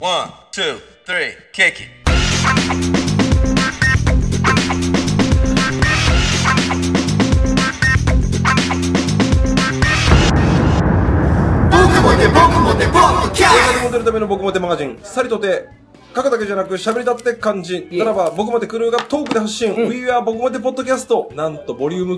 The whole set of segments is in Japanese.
One, two, three, kick it. 映画に戻るための僕もてマガジン、さりとて書くだけじゃなく喋りだって感じならば僕までクルーがトークで発信、We are 僕まてポッドキャスト、なんとボリューム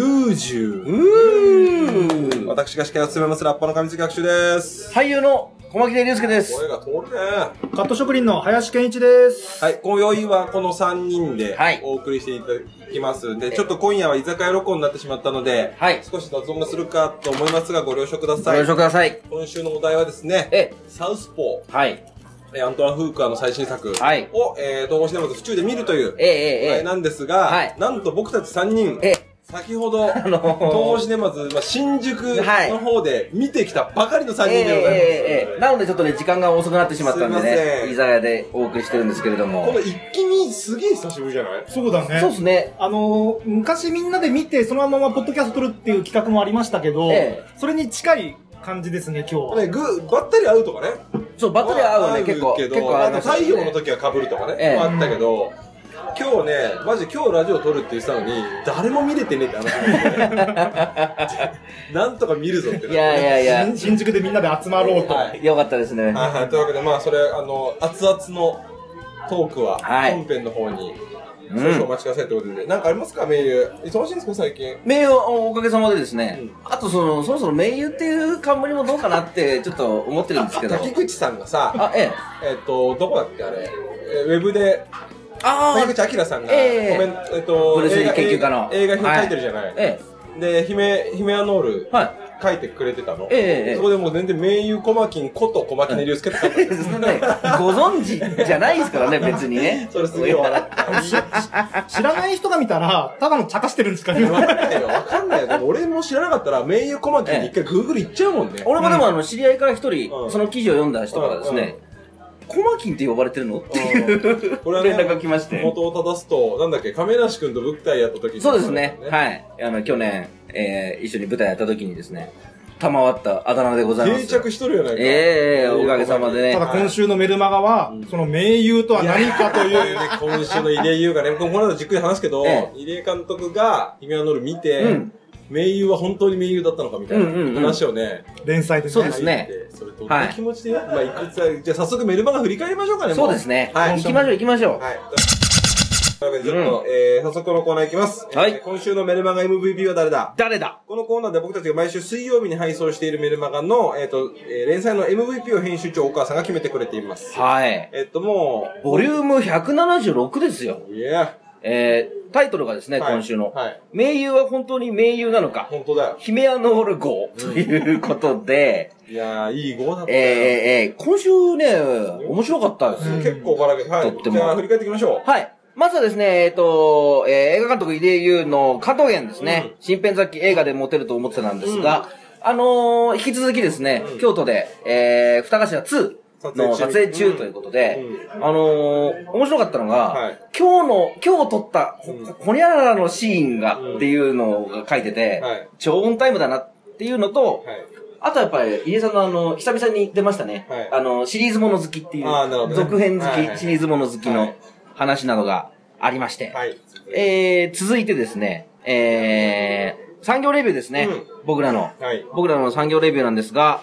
90。私が司会を務めますラッパーの上杉学習です。 俳優の小牧出祐介です。 声が通るね。 カット職人の林健一です。 はい、今宵はこの3人でお送りしていただきますんで、ちょっと今夜は居酒屋録音になってしまったので、少し雑音がするかと思いますがご了承ください。 ご了承ください。 今週のお題はですね、サウスポー。アントワン・フークアの最新作を、東宝シネマズ府中で見るというお題なんですが、なんと僕たち3人、先ほど、東宝シネマズ、新宿の方で見てきたばかりの3人でございます。 なのでちょっとね、時間が遅くなってしまったんでね、居酒屋でお送りしてるんですけれども。 この一気見すげえ久しぶりじゃない？ そうだね。 そうですね。 昔みんなで見て、そのままポッドキャスト撮るっていう企画もありましたけど、それに近い感じですね、今日は。 ね、ばったり会うとかね。 そう、ばったり会うね、結構ありましたね。太陽の時は被るとかね、あったけど、今日ね、マジ今日ラジオ撮るって言ってたのに、誰も見れてねえって話なんとか見るぞって。 いや新宿でみんなで集まろうと。 よかったですね。 はい、というわけで、それ、熱々のトークは、本編の方に、少々お待ちくださいということで、なんかありますか、名優。忙しいんですか、最近。 名優、おかげさまでですね。あと、そろそろ名優っていう冠もどうかなって、ちょっと思ってるんですけど。 滝口さんがさ、どこだっけ、あれ、ウェブで、滝口明さんが、 ブルース・リー研究家の映画表書いてるじゃない。で、ヒメアノール、書いてくれてたの。そこでもう全然名優コマキンこと小牧根隆介って書いてある。 ご存知じゃないですからね、別にね。 それすげえ笑った。 知らない人が見たら、ただの茶化してるんですかね。 わかんないよ。でも俺も知らなかったら、名優コマキンって一回グーグル行っちゃうもんね。 俺もでも知り合いから一人、その記事を読んだ人からですね、コマキンって呼ばれてるのっていう連絡が来まして。 元を正すと、なんだっけ、亀梨くんと舞台やった時に。 そうですね。はい。去年、一緒に舞台やった時にですね、賜ったあだ名でございます。 定着しとるよね。 おかげさまでね。 ただ今週のメルマガは、その名優とは何かという。 今週の入江優がね、この間じっくり話すけど、入江監督がヒメアノール見て、名優は本当に名優だったのかみたいな話をね、 連載でね。 そうですね。 それどんな気持ちで、いくつは、じゃあ早速メルマガ振り返りましょうかね。 そうですね。行きましょう。 はい。というわけでちょっと、早速このコーナーいきます。今週のメルマガ MVP は誰だ？このコーナーで僕たちが毎週水曜日に配送しているメルマガの、連載の MVP を編集長お母さんが決めてくれています。 はい。 もう、 ボリューム176ですよ。 いや。 タイトルがですね、今週の。名優は本当に名優なのか。 本当だよ。 ヒメアノール号ということで。 いやー、いい号だったよ。 今週ね、面白かったです。 結構ばらけて、とっても。じゃあ振り返っていきましょう。 はい。まずはですね、映画監督入江優の加藤園ですね。新編雑記映画でモテると思ってたなんですが、引き続きですね、京都で、二頭2。の撮影中ということで、面白かったのが、今日撮った、ホニャララのシーンがっていうのが書いてて、超オンタイムだなっていうのと、あとやっぱり、入江さんの久々に出ましたね、シリーズもの好きっていう、続編好き、シリーズもの好きの話などがありまして、続いてですね、産業レビューですね、僕らの産業レビューなんですが、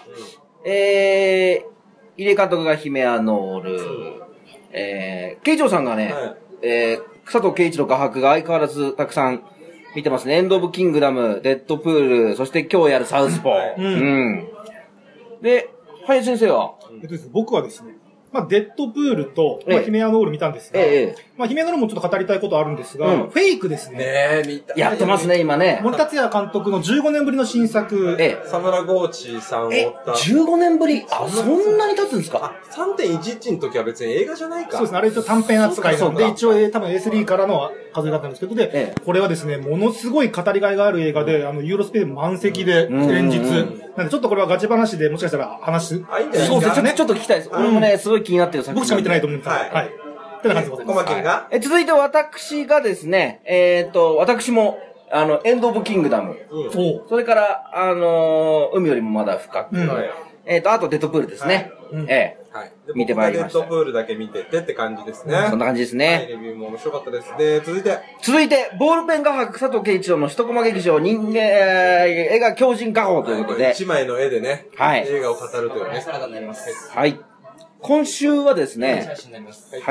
入江監督がヒメアノール、慶一郎さんがね、佐藤慶一郎画伯が相変わらずたくさん見てますね。エンド・オブ・キングダム、デッドプール、そして今日やるサウスポー。で、林先生は僕はですね、デッドプールと、ヒメアノール見たんですが、ヒメアノールもちょっと語りたいことあるんですが、フェイクですね。 見た。 やってますね、今ね。 森達也監督の15年ぶりの新作。 サムラゴーチさんを追った。 15年ぶりそんなに経つんですか？ 3.11 の時は別に映画じゃないか。 そうですね、あれ一応短編扱いなので、一応多分 A3 からの数だったんですけど、で、これはですね、ものすごい語りがいがある映画で、ユーロスペース満席で、連日。なんでちょっとこれはガチ話でもしかしたら話す。 そうですね、ちょっと聞きたいです。俺もね、すごい気になってる作品。 僕しか見てないと思うんです。はい。ってな感じでございます。 小牧が続いて私がですね、私も、エンド・オブ・キングダム。それから、海よりもまだ深く。あとデッドプールですね。 見てまいりました。 デッドプールだけ見ててって感じですね。 そんな感じですね。 レビューも面白かったです。で、続いて、 ボールペン画伯佐藤圭一郎の一コマ劇場映画狂人画法ということで。 一枚の絵でね、映画を語るというね。 はい。今週はですね、はい。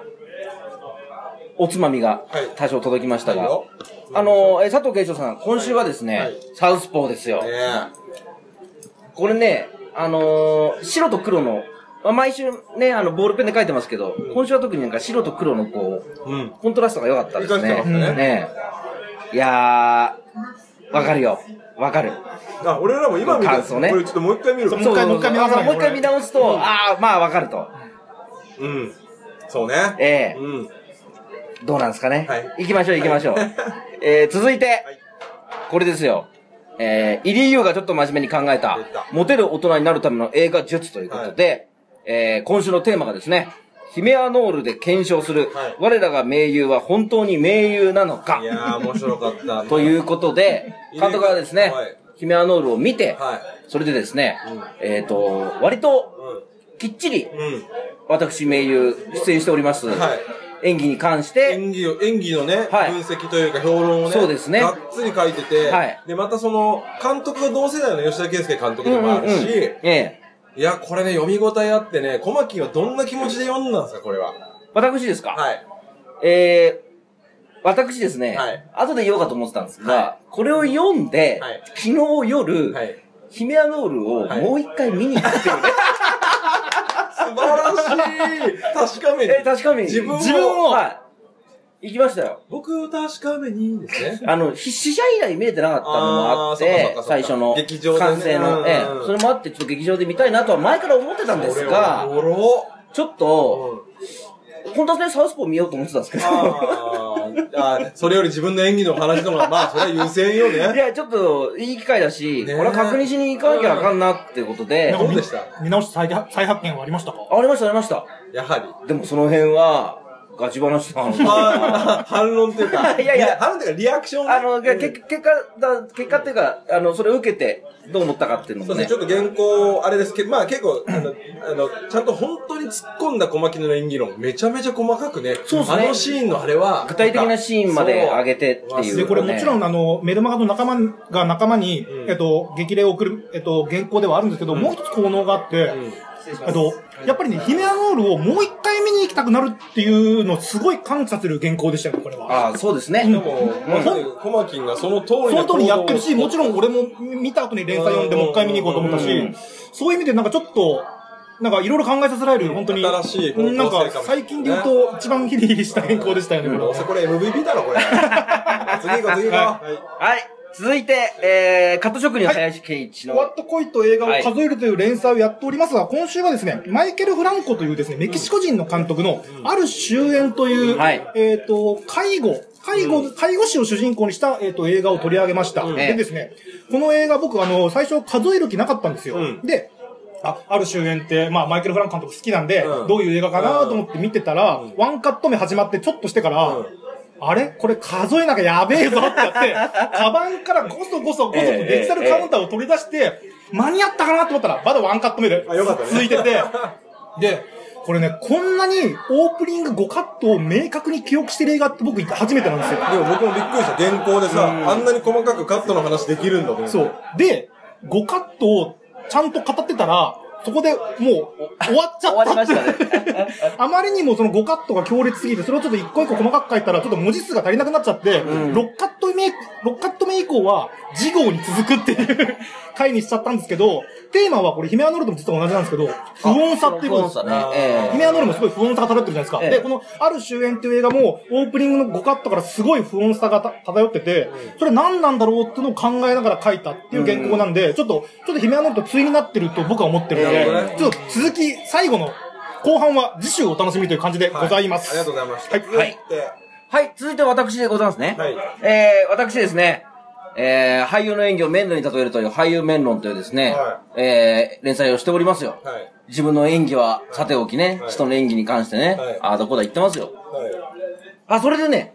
おつまみが多少届きましたが、佐藤圭一郎さん、今週はですね、サウスポーですよ。これね、白と黒の、毎週ね、ボールペンで書いてますけど、今週は特になんか白と黒のこう、コントラストが良かったですね。いやー、わかるよ。わかる。 俺らも今見た感想ね。これちょっともう一回見る。 もう一回見直すと、まあわかると。 うん。そうね。 どうなんですかね。行きましょう。続いて、これですよ。イリー・ユーがちょっと真面目に考えた、モテる大人になるための映画術ということで、今週のテーマがですね、ヒメアノールで検証する、我らが名優は本当に名優なのか。 いやー、面白かった。 ということで、監督はですね、ヒメアノールを見て、それでですね、割と、きっちり、私名優出演しております。演技に関して。 演技のね、分析というか評論をね、 そうですね。 がっつり書いてて、で、またその、監督が同世代の吉田圭佑監督でもあるし、いや、これね、読み応えあってね、小牧はどんな気持ちで読んだんですか、これは。 私ですか？私ですね、後で言おうかと思ってたんですが、これを読んで、昨日夜、ヒメアノールをもう一回見に行くっていうね。 素晴らしい。 確かめに。自分を。行きましたよ。 僕を確かめにですね。 試合以来見れてなかったのもあって、最初の完成の、それもあってちょっと劇場で見たいなとは前から思ってたんですが、ちょっと、本当はね、サウスポー見ようと思ってたんですけど。 それより自分の演技の話の方が、まあ、それは優先よね。 いや、ちょっと、いい機会だし、これは確認しに行かなきゃあかんなっていうことで。 どうでした？ 見直し再発見はありましたか？ ありました。 やはり。 でもその辺は、ガチ話なの。 反論っていうか。 いや、 反論っていうか、リアクション。 結果っていうか、それを受けて、どう思ったかっていうのもね。 ちょっと原稿、あれですけど、まあ結構、ちゃんと本当に突っ込んだ小牧の演技論、めちゃめちゃ細かくね。 そうですね。 シーンのあれは。 具体的なシーンまで上げてっていう。 で、これもちろんメルマガの仲間に、激励を送る、原稿ではあるんですけど、もう一つ効能があって、やっぱりね、ヒメアノールをもう一回見に行きたくなるっていうのをすごい感謝する原稿でしたよ、これは。 そうですね。 でも、小牧がその通りやってるし、もちろん俺も見た後に連載読んでもう一回見に行こうと思ったし、そういう意味でなんかちょっと、なんかいろいろ考えさせられる、本当に。 新しいなんか最近で言うと一番ヒリヒリした原稿でしたよね、 これ MVP だろ、これ。次行こう。 はい。続いて、カット職人林圭一の。 ワット恋と映画を数えるという連載をやっておりますが、今週はですね、マイケル・フランコというですね、メキシコ人の監督の、ある終焉という、介護士を主人公にした、映画を取り上げました。でですね、この映画僕最初数える気なかったんですよ。で、ある終焉って、まあ、マイケル・フランコ監督好きなんで、どういう映画かなと思って見てたら、ワンカット目始まってちょっとしてから、あれこれ数えなきゃやべえぞってやって、カバンからゴソゴソデジタルカウンターを取り出して、間に合ったかなと思ったら、まだワンカット目で続いてて、で、これね、こんなにオープニング5カットを明確に記憶してる映画って僕初めてなんですよ。 でも僕もびっくりした。原稿でさ、あんなに細かくカットの話できるんだと思って。 そう。で、5カットをちゃんと語ってたら、そこでもう終わっちゃった。 終わりましたね。 あまりにもその5カットが強烈すぎて、それをちょっと一個一個細かく書いたら、ちょっと文字数が足りなくなっちゃって、6カット目以降は、次号に続くっていう回にしちゃったんですけど、テーマはこれ、ヒメアノールとも実は同じなんですけど、不穏さっていうことです。ヒメアノールもすごい不穏さが漂ってるじゃないですか。で、この、ある終焉っていう映画も、オープニングの5カットからすごい不穏さが漂ってて、それ何なんだろうっていうのを考えながら書いたっていう原稿なんで、ちょっとヒメアノールと対になってると僕は思ってるので、ちょっと続き、最後の後半は次週お楽しみという感じでございます。 ありがとうございました。 はい、続いて私でございますね。私ですね、俳優の演技を麺類に例えるという俳優麺論というですね、連載をしておりますよ。自分の演技はさておきね、人の演技に関してね、どこだ言ってますよ。それでね、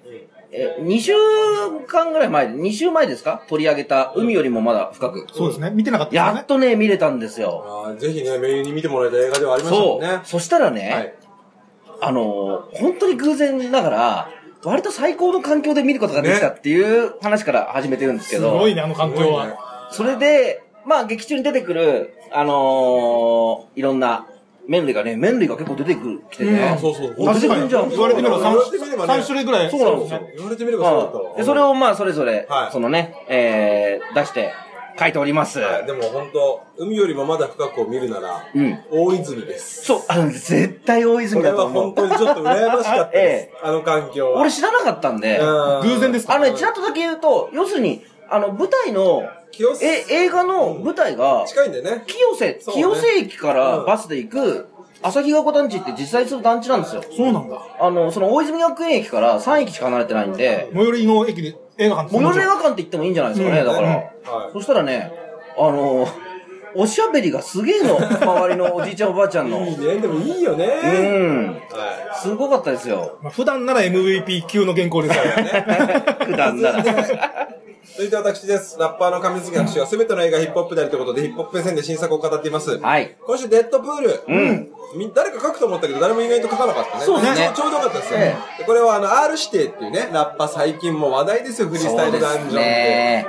2週間ぐらい前、2週前ですか取り上げた海よりもまだ深く。 そうですね。見てなかったですね。 やっとね、見れたんですよ。 ぜひね、メインに見てもらえた映画ではありましたもんね。 そう。そしたらね、本当に偶然ながら、割と最高の環境で見ることができたっていう話から始めてるんですけど。 すごいね、あの環境は。 それで、まあ劇中に出てくる、いろんな、麺類が結構出てきてね。 そうそう。 確かに、言われてみれば3種類ぐらい。 そうなんですよ。 言われてみればそうだった。 で、それをまあそれぞれ、そのね、出して書いております。 でも本当海よりもまだ深くを見るなら、大泉です。 そう、絶対大泉だと思う。 これは本当にちょっと羨ましかったです。あの環境は。 俺知らなかったんで。 偶然ですか？ ちらっとだけ言うと、要するに、舞台の、映画の舞台が、 近いんだよね。 清瀬駅からバスで行く、旭ヶ湖団地って実際する団地なんですよ。 そうなんだ。 その大泉学園駅から3駅しか離れてないんで、 最寄りの駅で映画館最寄りの映画館って言ってもいいんじゃないですかね、だから。そしたらね、おしゃべりがすげえの、周りのおじいちゃんおばあちゃんの。 いいね、でもいいよね。 すごかったですよ。 普段なら MVP 級の原稿ですからね。 普段なら。 続いて私です。ラッパーの上杉博士は全ての映画ヒップホップであるということで、ヒップホップ目線で新作を語っています。 はい。 今週デッドプール。誰か書くと思ったけど、誰も意外と書かなかったね。 そうですね。 ちょうどよかったですよ。これはR 指定っていうね、ラッパー最近も話題ですよ、フリースタイルダンジョンって。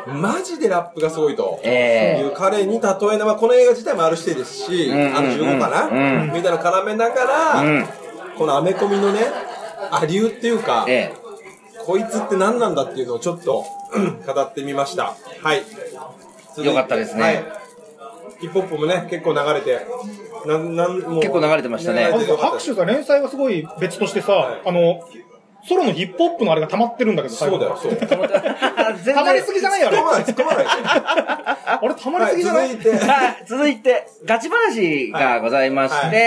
マジでラップがすごいと。いう彼に例えながら、この映画自体もR 指定ですし、15かなみたいなの絡めながら、このアメコミのね、アリューっていうか、こいつって何なんだっていうのをちょっと語ってみました。はい。 よかったですね。 ヒップホップもね、結構流れて。 結構流れてましたね。 拍手が連載はすごい別としてさ、ソロのヒップホップのあれが溜まってるんだけど、 そうだよ、そう。 溜まりすぎじゃないよ、あれ。 突っ込まない。 あれ、溜まりすぎじゃない？ 続いて、ガチ話がございまして、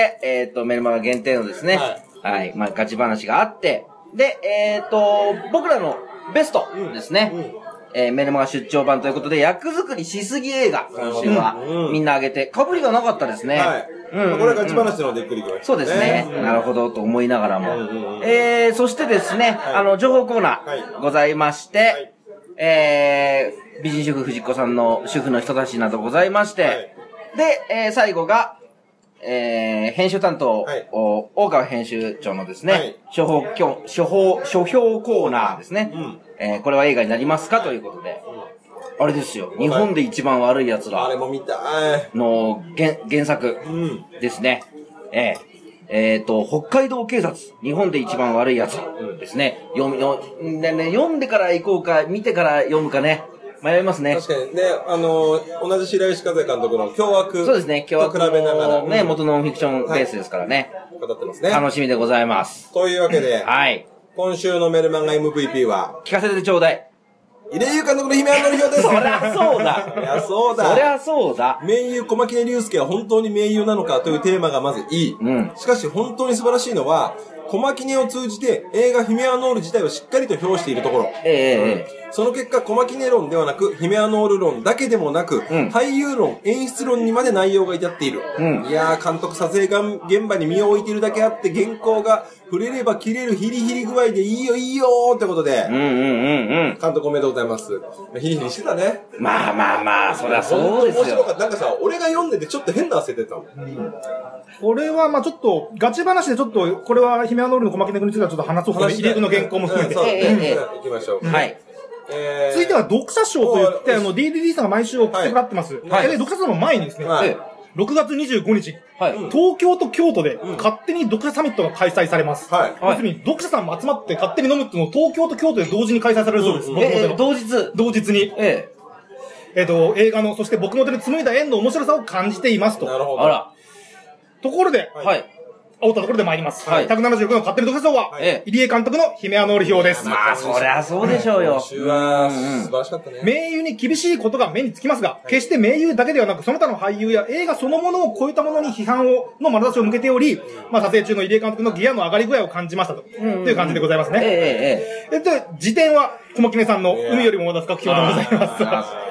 メルマガ限定のですね、はい、まあ、ガチ話があって、で、僕らのベストですね。メルマガ出張版ということで、役作りしすぎ映画、今週は、みんな挙げて、被りがなかったですね。はい。 これはガチ話のでっくりくらい。 そうですね。なるほど、と思いながらも。そしてですね、情報コーナーございまして、美人主婦藤子さんの主婦の人たちなどございまして、で、最後が、編集担当、大川編集長のですね、書評コーナーですね。これは映画になりますかということで、あれですよ、日本で一番悪い奴ら。 あれも見たい。 の原作ですね。北海道警察、日本で一番悪い奴らですね。読んでから行こうか、見てから読むかね。迷いますね。 確かに。で、同じ白石和也監督の凶悪。 そうですね、凶悪と比べながら。ね、元ノンフィクションベースですからね。 語ってますね。 楽しみでございます。 というわけで、 はい。 今週のメルマガ MVP は、 聞かせてちょうだい。 入江優監督の姫庵の表です。 そりゃそうだ。 そりゃそうだ。 そりゃそうだ。 名優小牧根隆介は本当に名優なのかというテーマがまずいい。しかし本当に素晴らしいのは、小牧根を通じて映画ヒメアノール自体をしっかりと評しているところ。その結果、小牧根論ではなく、ヒメアノール論だけでもなく、俳優論、演出論にまで内容が至っている。いやー、監督撮影現場に身を置いているだけあって、原稿が触れれば切れるヒリヒリ具合でいいよいいよーってことで、監督おめでとうございます。ヒリヒリしてたね。 まあ、そりゃそうですよ。 面白かった。なんかさ、俺が読んでてちょっと変な汗出たもん。 これは、まあちょっと、ガチ話でちょっと、これはヒメアノールの小牧根君についてはちょっと話そうかね。入江君の原稿も含めて。 行きましょう。 はい。 続いては読者賞といって、DDD さんが毎週送ってもらってます。で、読者賞の前にですね、6月25日、東京と京都で勝手に読者サミットが開催されます。要するに、読者さんも集まって勝手に飲むっていうのを東京と京都で同時に開催されるそうです。同日に。映画の、そして僕の手で紡いだ縁の面白さを感じていますと。 なるほど。 あら。 ところで、煽ったところで参ります。176の勝手に読者賞は、入江監督のヒメアノール表です。 まあ、そりゃそうでしょうよ。 今週は、素晴らしかったね。 名優に厳しいことが目につきますが、決して名優だけではなく、その他の俳優や映画そのものを超えたものに批判の眼差しを向けており、まあ、撮影中の入江監督のギアの上がり具合を感じましたと。という感じでございますね。で、辞典は、小牧根さんの海よりもまだ深く表でございます。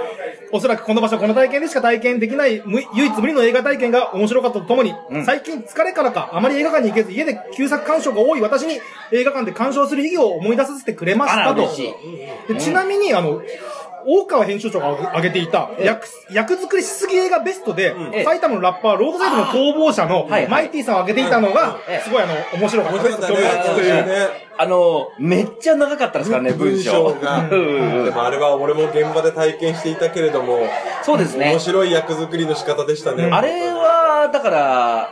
おそらくこの場所、この体験でしか体験できない唯一無二の映画体験が面白かったとともに、最近疲れからかあまり映画館に行けず家で旧作鑑賞が多い私に映画館で鑑賞する意義を思い出させてくれましたと。ちなみに大川編集長が挙げていた役作りしすぎ映画ベストで、埼玉のラッパーロードサイドの逃亡者のマイティさんを挙げていたのがすごい面白かったですというめっちゃ長かったですからね、文章が。 でもあれは俺も現場で体験していたけれども、 そうですね。 面白い役作りの仕方でしたね。 あれは、だから、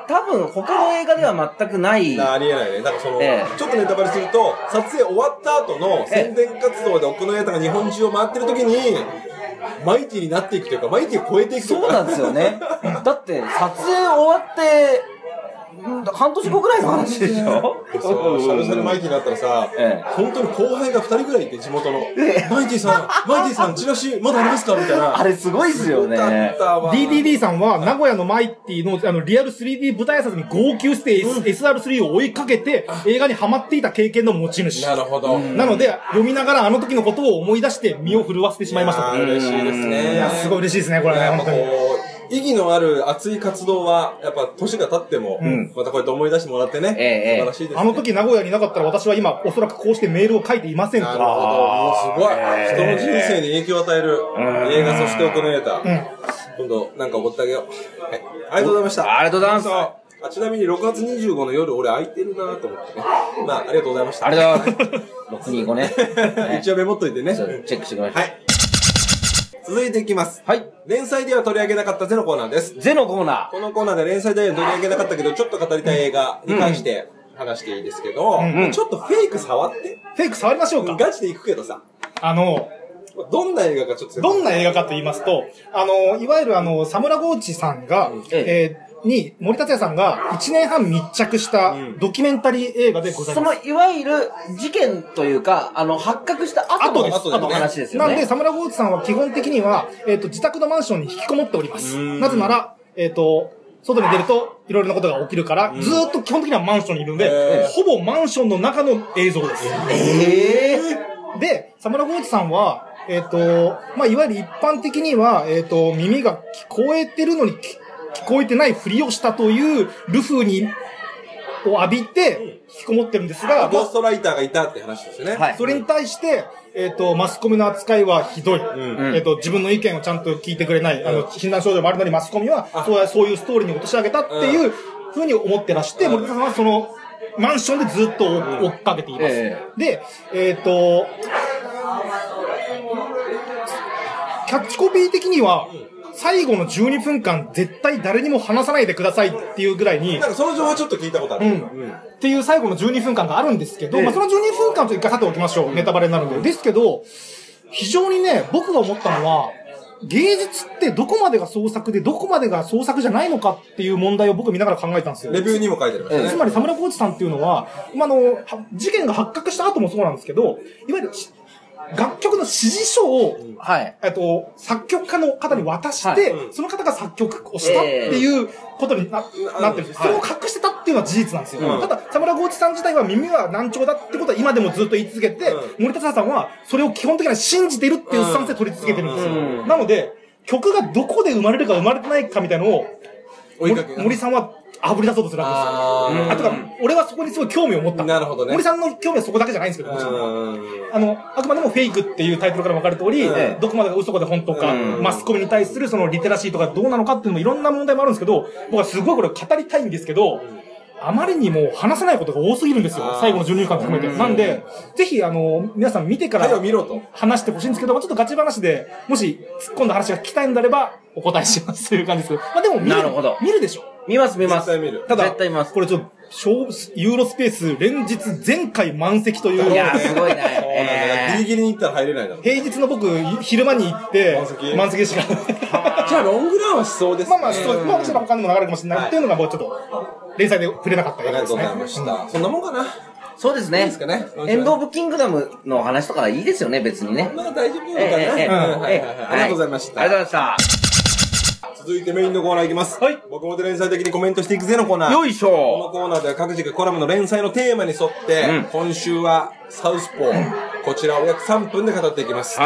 多分他の映画では全くない。 ありえないね。なんかちょっとネタバレすると、撮影終わった後の宣伝活動で奥野瑛太が日本中を回ってる時に、マイティになっていくというか、マイティを超えていくというか。 そうなんですよね。だって、撮影終わって、半年後くらいの話でしょ。 そう、シャルシャルマイティになったらさ、本当に後輩が2人ぐらいいて、地元の。マイティさん、チラシまだありますかみたいな。 あれすごいっすよね。 DDD さんは、名古屋のマイティのリアル 3D 舞台挨拶に号泣して SR3 を追いかけて、映画にハマっていた経験の持ち主。 なるほど。 なので、読みながらあの時のことを思い出して身を震わせてしまいました。 嬉しいですね。 いや、すごい嬉しいですね、これね、本当に。 意義のある熱い活動は、やっぱ年が経っても、またこうやって思い出してもらってね、素晴らしいですね。 あの時名古屋にいなかったら私は今、おそらくこうしてメールを書いていませんと。 なるほど。もうすごい。人の人生に影響を与える映画、そして奥野瑛太。今度、なんかおごってあげよう。はい。ありがとうございました。 ありがとうございます。 ちなみに6月25の夜、俺空いてるなと思ってね。まあ、ありがとうございました。 ありがとうございます。625ね。 一応メモっといてね。 チェックしてください。はい。 続いていきます。はい。連載では取り上げなかったゼのコーナーです。 ゼのコーナー。 このコーナーで連載では取り上げなかったけど、ちょっと語りたい映画に関して話していいですけど、ちょっとフェイク触って。 フェイク触りましょうか。 ガチで行くけどさ。どんな映画かちょっと。 どんな映画かと言いますと、いわゆるサムラゴーチさんが、森達也さんが1年半密着したドキュメンタリー映画でございます。 その、いわゆる事件というか、発覚した後の話ですよね。 なんで、サムラゴーチさんは基本的には、自宅のマンションに引きこもっております。なぜなら、外に出ると、いろいろなことが起きるから、ずーっと基本的にはマンションにいるんで、ほぼマンションの中の映像です。で、サムラゴーチさんは、いわゆる一般的には、耳が聞こえてるのに聞こえてないふりをしたというルフを浴びて引きこもってるんですが、 ゴーストライターがいたって話ですよね。 はい。それに対して、マスコミの扱いはひどい。自分の意見をちゃんと聞いてくれない。診断症状もあるのにマスコミは、そういうストーリーに落とし上げたっていうふうに思ってらして、森田さんはその、マンションでずっと追っかけています。で、キャッチコピー的には、最後の12分間絶対誰にも話さないでくださいっていうぐらいに。 なんかその情報ちょっと聞いたことある。 っていう最後の12分間があるんですけど、まあその12分間と一回立ておきましょう。ネタバレになるんで。ですけど、非常にね、僕が思ったのは、芸術ってどこまでが創作でどこまでが創作じゃないのかっていう問題を僕見ながら考えたんですよ。 レビューにも書いてありましたね。 つまり、サムラコーチさんっていうのは、事件が発覚した後もそうなんですけど、いわゆる、楽曲の指示書を、作曲家の方に渡して、その方が作曲をしたっていうことになってるんです。それを隠してたっていうのは事実なんですよ。ただ、サムラゴーチさん自体は耳は難聴だってことは今でもずっと言い続けて、森田さんはそれを基本的には信じているっていうスタンスで取り続けてるんですよ。なので、曲がどこで生まれるか生まれてないかみたいなのを、森さんは炙り出そうとするわけですよ。あとか、俺はそこにすごい興味を持った。 なるほどね。 森さんの興味はそこだけじゃないんですけど、もちろん。あくまでもフェイクっていうタイトルから分かる通り、どこまでが嘘かで本当か、マスコミに対するそのリテラシーとかどうなのかっていうのもいろんな問題もあるんですけど、僕はすごいこれ語りたいんですけど、あまりにも話せないことが多すぎるんですよ。最後の12時間含めて。なんで、ぜひ、皆さん見てから話してほしいんですけど、ちょっとガチ話で、もし突っ込んだ話が聞きたいんであれば、お答えしますという感じですけど。まあでも見るでしょ。 見ます。 絶対見る。 ただ、 絶対見ます。 これちょっと、ユーロスペース連日全回満席という。 いや、すごいね。 ギリギリに行ったら入れないだろ。 平日の僕、昼間に行って、満席でしか。 じゃあ、ロングランはしそうですね。 まあ、そうです。もちろん他にも流れるかもしれないっていうのがもうちょっと、連載で触れなかった映画ですね。 ありがとうございました。そんなもんかな。 そうですね。エンド・オブ・キングダムの話とかいいですよね、別にね。 まあ大丈夫かな。ありがとうございました。 ありがとうございました。 続いてメインのコーナーいきます。はい。僕もで連載的にコメントしていくぜのコーナー。 よいしょ。 このコーナーでは各自がコラムの連載のテーマに沿って、今週はサウスポー。こちらを約3分で語っていきます。はい。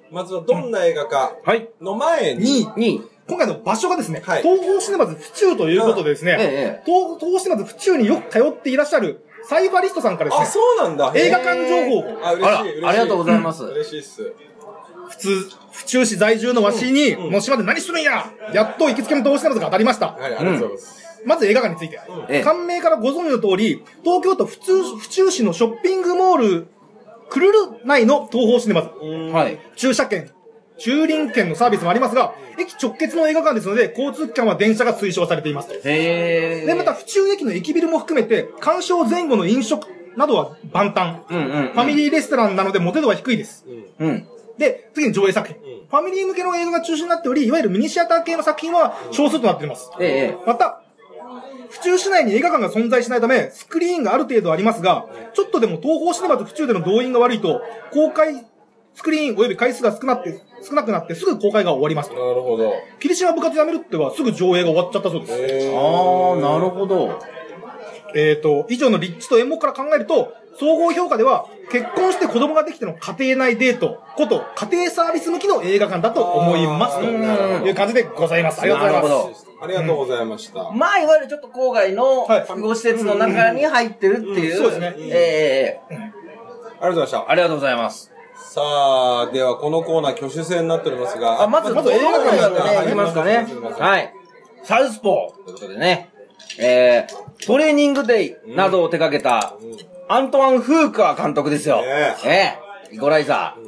まずはどんな映画かの前に、 今回の場所がですね、東宝シネマズ府中ということでですね、東宝シネマズ府中によく通っていらっしゃるサイファリストさんからですね、 あ、そうなんだ。 映画館情報を。 ありがとうございます。 嬉しいっす。 府中市在住のわしに、もう島で何するんややっと行きつけの東宝シネマズが当たりました。 はい、ありがとうございます。 まず映画館について。館名からご存知の通り、東京都府中市のショッピングモール、クルル内の東宝シネマズ。はい。駐車券、駐輪券のサービスもありますが、駅直結の映画館ですので、交通機関は電車が推奨されていますと。で、また府中駅の駅ビルも含めて、鑑賞前後の飲食などは万端。ファミリーレストランなのでモテ度は低いです。で、次に上映作品。ファミリー向けの映画が中心になっており、いわゆるミニシアター系の作品は少数となっています。また、府中市内に映画館が存在しないため、スクリーンがある程度ありますが、ちょっとでも東宝シネマズ府中での動員が悪いと、公開スクリーン及び回数が少なくなってすぐ公開が終わります。なるほど。 霧島部活やめるってはすぐ上映が終わっちゃったそうです。 なるほど。 以上の立地と演目から考えると、総合評価では、結婚して子供ができての家庭内デートこと家庭サービス向きの映画館だと思いますという感じでございます。ありがとうございます。 ありがとうございました。 まあ、いわゆるちょっと郊外の複合施設の中に入ってるっていう。 そうですね。 ありがとうございました。 ありがとうございます。 さあ、ではこのコーナー挙手制になっておりますが。 まず映画館から行きますかね。はい。サウスポーということでね。トレーニングデイなどを手掛けた、アントワン・フーカー監督ですよ。イコライザ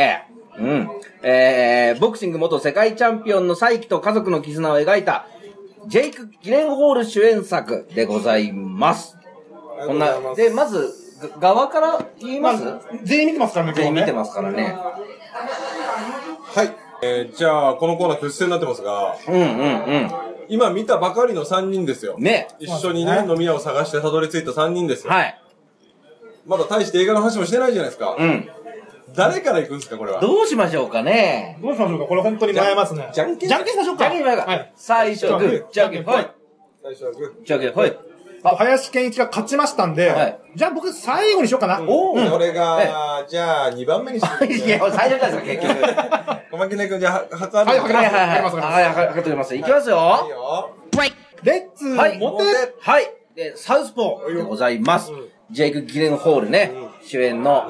ー。ボクシング元世界チャンピオンの再起と家族の絆を描いた、ジェイク・ギレンホール主演作でございます。こんな、で、まず、側から言います？ 全員見てますからね、 全員見てますからね。 はい。じゃあ、このコーナー挙手制になってますが。今見たばかりの3人ですよ。 ね。 一緒にね、飲み屋を探してたどり着いた3人ですよ。はい。まだ大して映画の話もしてないじゃないですか。誰から行くんですか、これは。 どうしましょうかね。 どうしましょうか、これ本当に迷いますね。 じゃんけんしましょうか。 じゃんけんしましょうか。最初はグー、じゃんけん、はい。 最初はグー。じゃんけん、はい。 林健一が勝ちましたんで、じゃあ僕最後にしようかな。 それが、じゃあ2番目にして。 いや、最初なんですか、結局。 小牧根君、じゃあ、測る。 はい、測ります。いきますよ。 はいよ。 レッツ、モテ。 はい。で、サウスポーでございます。ジェイク・ギレンホールね、主演の、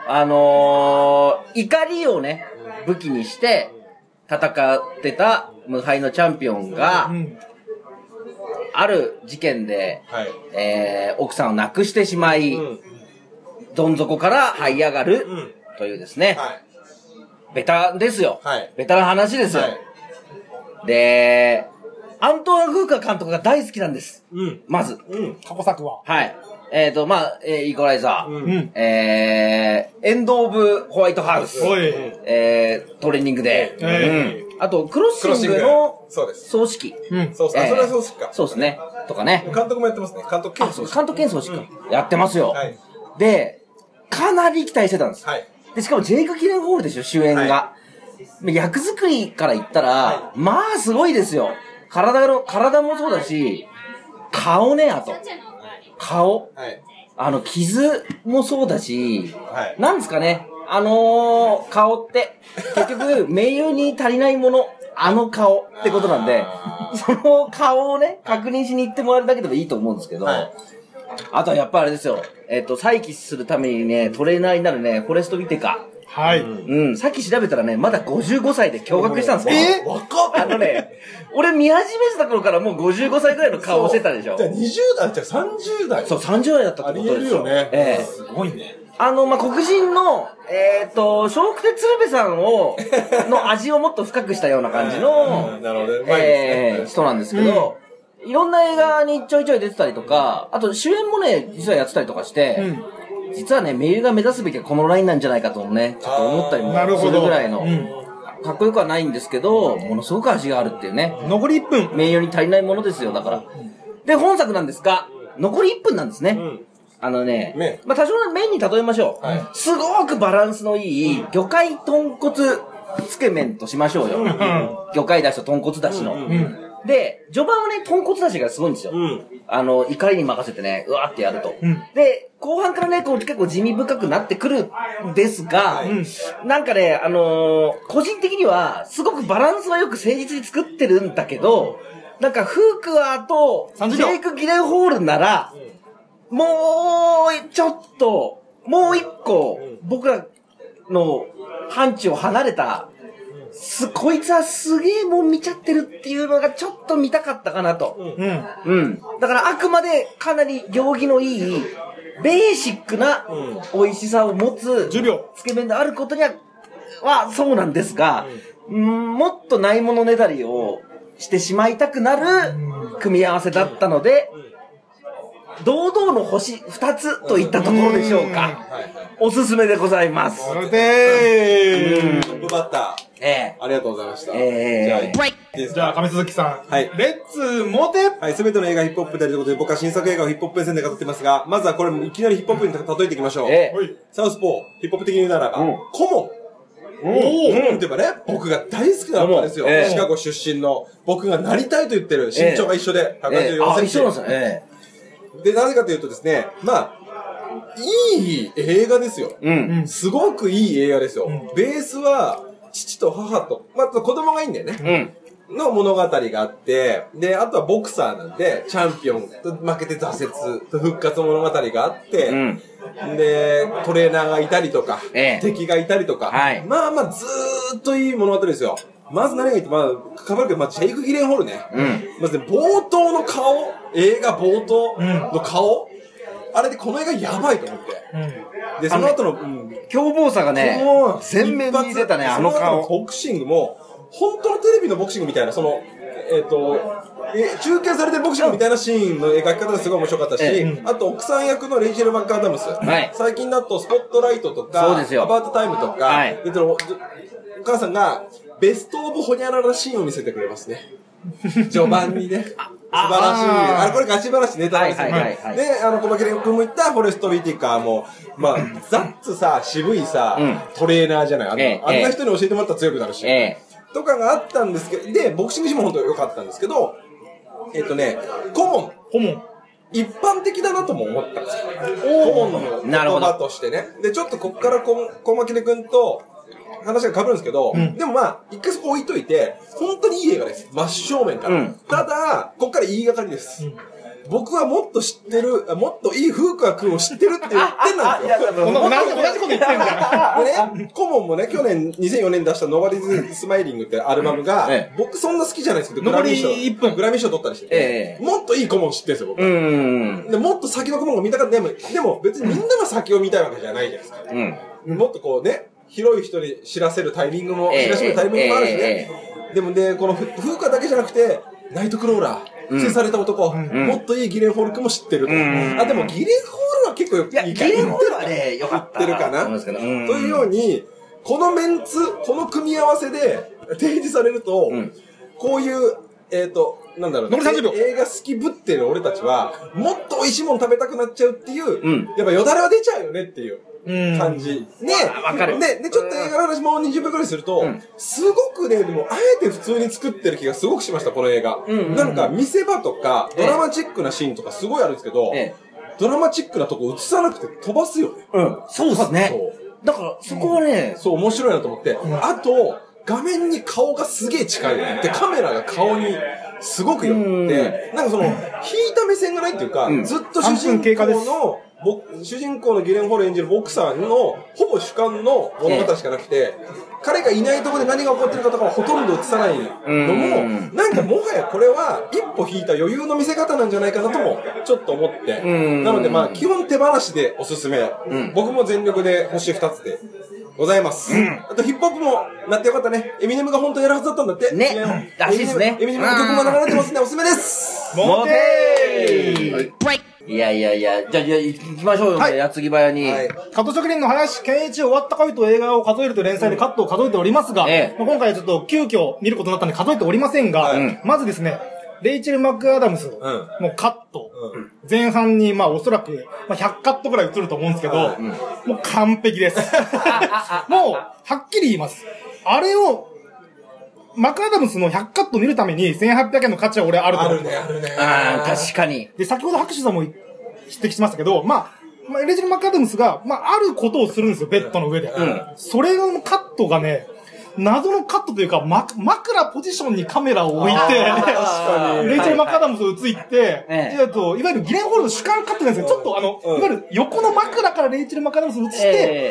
怒りをね、武器にして戦ってた無敗のチャンピオンが、ある事件で、奥さんを亡くしてしまい、どん底から這い上がるというですね、ベタですよ。ベタな話ですよ。で、アントワン・フーカー監督が大好きなんです。まず。 過去作は。 はい。イコライザー。エンド・オブ・ホワイトハウス。トレーニングで。あと、クロッシングの葬式。 そうそれは葬式か。 そうですね。とかね。 監督もやってますね。監督兼葬式。 監督兼葬式か。やってますよ。で、かなり期待してたんです。で、しかもジェイク・ギレンホールでしょ、主演が。役作りから言ったら、まあ、すごいですよ。体もそうだし、顔ね、あと。顔。傷もそうだし、なんですかね。顔って、結局、名優に足りないもの、顔ってことなんで、その顔をね、確認しに行ってもらえるだけでもいいと思うんですけど、あとはやっぱあれですよ。再起するためにね、トレーナーになるね、フォレスト・ビテカ。 はい。 さっき調べたらね、まだ55歳で驚愕したんですよ。 若っ俺見始めてた頃からもう55歳ぐらいの顔をしてたでしょ。 じゃあ20代じゃあ30代そう、30代だったってことですよ。 ありえるよね。 すごいね。黒人の、笑福亭鶴瓶さんの味をもっと深くしたような感じの、人なんですけど、いろんな映画にちょいちょい出てたりとか、あと主演もね、実はやってたりとかして、実はね、名優が目指すべきはこのラインなんじゃないかとね、ちょっと思ったりもするぐらいの、かっこよくはないんですけど、ものすごく味があるっていうね。 残り1分。 名優に足りないものですよ、だから。で、本作なんですが、残り1分なんですね。多少の麺に例えましょう。すごくバランスのいい、魚介豚骨つけ麺としましょうよ。魚介だしと豚骨だしの。 で、序盤はね、豚骨出しがすごいんですよ。怒りに任せてね、うわーってやると。で、後半からね、こう結構地味深くなってくるんですが、なんかね、個人的には、すごくバランスはよく誠実に作ってるんだけど、なんか、フークアーと、ジェイク・ギレンホールなら、もう、ちょっと、もう一個、僕らの範疇を離れた、こいつはすげえもん見ちゃってるっていうのがちょっと見たかったかなと。だからあくまでかなり行儀のいい、ベーシックな美味しさを持つ、つけ麺であることには、そうなんですが、もっとないものねだりをしてしまいたくなる組み合わせだったので、堂々の星2つといったところでしょうか。おすすめでございます。 トップバッター。ありがとうございました。 じゃあ、上鈴木さん。レッツモテ。 はい、すべての映画ヒップホップであるということで、僕は新作映画をヒップホップ目線で語っていますが、まずはこれいきなりヒップホップに例えていきましょう。サウスポー、ヒップホップ的に言うならば、コモン。コモンって言えばね、僕が大好きなラッパーですよ。シカゴ出身の、僕がなりたいと言ってる、身長が一緒で、184センチ。 一緒なんですね。 で、なぜかというとですね、いい映画ですよ。すごくいい映画ですよ。ベースは、父と母と、子供がいいんだよね。の物語があって、で、あとはボクサーなんで、チャンピオンと負けて挫折と復活の物語があって、で、トレーナーがいたりとか、敵がいたりとか、ずーっといい物語ですよ。まず何が言って、かばるけど、ジェイク・ギレンホールね。まずね、冒頭の顔、映画冒頭の顔、あれでこの映画やばいと思って。で、その後の、 凶暴さがね、全面に出たね、あの顔。 その後のボクシングも、本当のテレビのボクシングみたいな、中継されてるボクシングみたいなシーンの描き方がすごい面白かったし、あと奥さん役のレイチェル・マッカーダムス。最近だとスポットライトとか、アバウトタイムとか、お母さんがベストオブホニャララシーンを見せてくれますね。序盤にね。素晴らしい。これガチ話ネタですよね。で、小牧君も言ったフォレスト・ウィティカーも、ザッツさ、渋いさ、トレーナーじゃない。あんな人に教えてもらったら強くなるし。とかがあったんですけど、で、ボクシング誌も本当良かったんですけど、コモン。一般的だなとも思ったんですよ。コモンの言葉としてね。で、ちょっとこっから小牧君と、話が被るんですけど、でも一回そこ置いといて、本当にいい映画です。真正面から。ただ、こっから言いがかりです。僕はもっと知ってる、もっといいフーカー君を知ってるって言ってんなんですよ。 同じこと言ってんじゃん。でね、コモンもね、去年2004年出したノバディズ・スマイリングってアルバムが、僕そんな好きじゃないですけど、グラミー賞取ったりしてて、もっといいコモン知ってるんですよ、僕。でもっと先のコモンが見たかった。でも別にみんなが先を見たいわけじゃないじゃないですか。もっとこうね、広い人に知らせるタイミングも、知らしめるタイミングもあるしね。でもね、このフーカーだけじゃなくて、ナイトクローラー。捨てされた男、もっといいギレンホール君も知ってると。でもギレンホールは結構いいか。 ギレンホールはね、よかった。 言ってるかな。というように、このメンツ、この組み合わせで提示されると、こういう、なんだろうね。映画好きぶってる俺たちは、もっと美味しいもの食べたくなっちゃうっていう、やっぱよだれは出ちゃうよねっていう。感じ。 わかる。 で、ちょっと映画の話もう20分くらいすると、すごくね、でも、あえて普通に作ってる気がすごくしました、この映画。なんか、見せ場とか、ドラマチックなシーンとかすごいあるんですけど、ドラマチックなとこ映さなくて飛ばすよね。 そうですね。だから、そこはね、 そう、面白いなと思って。あと、画面に顔がすげえ近いよね。で、カメラが顔にすごく寄って、なんかその、引いた目線がないっていうか、ずっと主人公のギレンホール演じるボクサーのほぼ主観の物語しかなくて、彼がいないところで何が起こってるかとかはほとんど映さないのも、なんかもはやこれは一歩引いた余裕の見せ方なんじゃないかなともちょっと思って。なので基本手放しでおすすめ。僕も全力で星2つでございます。あとヒップホップもなってよかったね。エミネムが本当にやるはずだったんだって。 ね。らしいですね。 エミネムの曲も流れてますね。おすすめです。 モテーいや、じゃあ行きましょうよ、矢継ぎ早に。 カット職人の林健一終わった恋と映画を数えるという連載でカットを数えておりますが、今回ちょっと急遽見ることになったので数えておりませんが、まずですね、レイチェル・マックアダムスのカット、前半におそらく100カットくらい映ると思うんですけど、もう完璧です。もう、はっきり言います。あれをマクアダムスの100カット見るために1800円の価値は俺あると思う。 あるね、あるね。 ああ、確かに。 で、先ほど拍手さんも指摘しましたけど、レイチェル・マクアダムスが、あることをするんですよ、ベッドの上で。それのカットがね、謎のカットというか、枕ポジションにカメラを置いて、レイチェル・マクアダムスを映って、いわゆるギレンホールの主観カットなんですけど、ちょっといわゆる横の枕からレイチェル・マクアダムスを映して、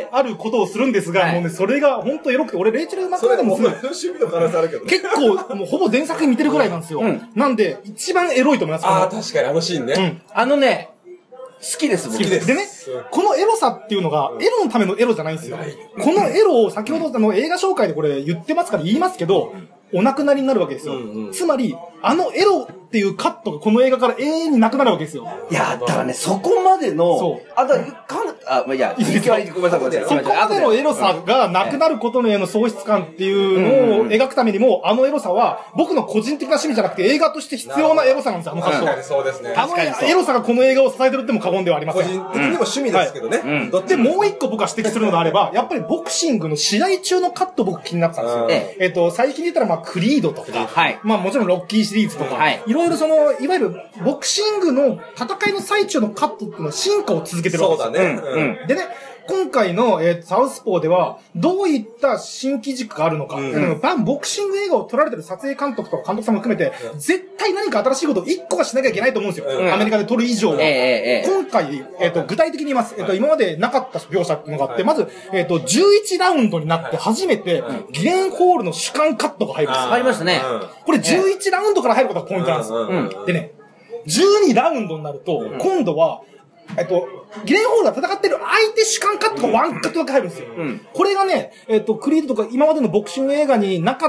あることをするんですが、もうね、それが本当エロくて、俺レイチェル・マクアダムス、 趣味の可能性あるけど。 結構、もうほぼ全作品見てるぐらいなんですよ。なんで、一番エロいと思います。 ああ、確かにあのシーンね。 好きです、僕。 好きです。でね、このエロさっていうのが、エロのためのエロじゃないんですよ。このエロを先ほど映画紹介でこれ言ってますから言いますけど、お亡くなりになるわけですよ。つまり、エロっていうカットがこの映画から永遠になくなるわけですよ。 いや、だからね、そこまでの、 そう。 いや、ごめんなさい。 そこまでのエロさがなくなることの喪失感っていうのを描くためにも、エロさは、僕の個人的な趣味じゃなくて映画として必要なエロさなんですよ、カットは。 そうですね。 エロさがこの映画を支えてるっても過言ではありません。 個人的にも趣味ですけどね。 で、もう一個僕が指摘するのであれば、やっぱりボクシングの試合中のカット僕気になってたんですよ。最近で言ったら、クリードとか、もちろんロッキーシリーズとか、いろいろいわゆるボクシングの戦いの最中のカットっていうのは進化を続けてるわけですよ。 そうだね。 でね、今回の、サウスポーでは、どういった新機軸があるのか、ボクシング映画を撮られてる撮影監督とか監督さんも含めて、絶対何か新しいことを一個はしなきゃいけないと思うんですよ。アメリカで撮る以上は。今回、具体的に言います。今までなかった描写っていうのがあって、まず、11ラウンドになって初めて、ギレンホールの主観カットが入るんですよ。 入りましたね。 これ11ラウンドから入ることがポイントなんですよ。でね、12ラウンドになると、今度は、ギレンホールが戦ってる相手主観カットがワンカットだけ入るんですよ。これがね、クリードとか今までのボクシング映画になかった、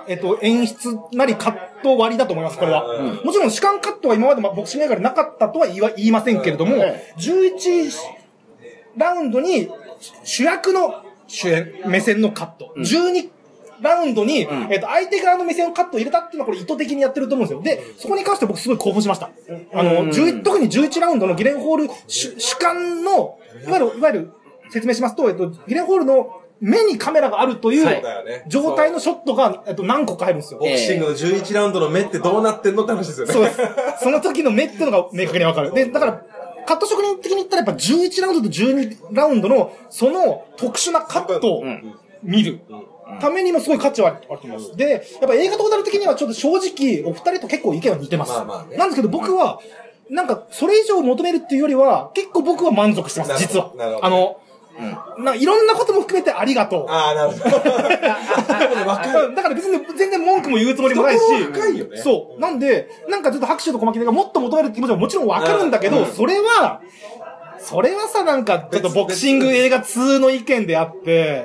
演出なりカット割りだと思います、これは。もちろん主観カットは今までボクシング映画でなかったとは言いませんけれども、11ラウンドに主役の目線のカット。12ラウンドに、相手側の目線をカット入れたっていうのはこれ意図的にやってると思うんですよ。で、そこに関して僕すごい興奮しました。特に11ラウンドのギレンホール主観の、いわゆる説明しますと、ギレンホールの目にカメラがあるという状態のショットが、何個か入るんですよ。 ボクシングの11ラウンドの目ってどうなってんのって話ですよね。 そうです。その時の目っていうのが明確にわかる。で、だから、カット職人的に言ったらやっぱ11ラウンドと12ラウンドのその特殊なカットを見る。ためにもすごい価値はあると思います。で、やっぱ映画トータル的にはちょっと正直、お二人と結構意見は似てます。なんですけど僕は、なんか、それ以上求めるっていうよりは、結構僕は満足してます、実は。いろんなことも含めてありがとう。 なるほど。 だから別に全然文句も言うつもりもないし。 深いよね。 そう。なんで、なんかちょっと拍手と小牧がもっと求めるって気持ちはもちろんわかるんだけど、それはさ、なんか、ちょっとボクシング映画2の意見であって、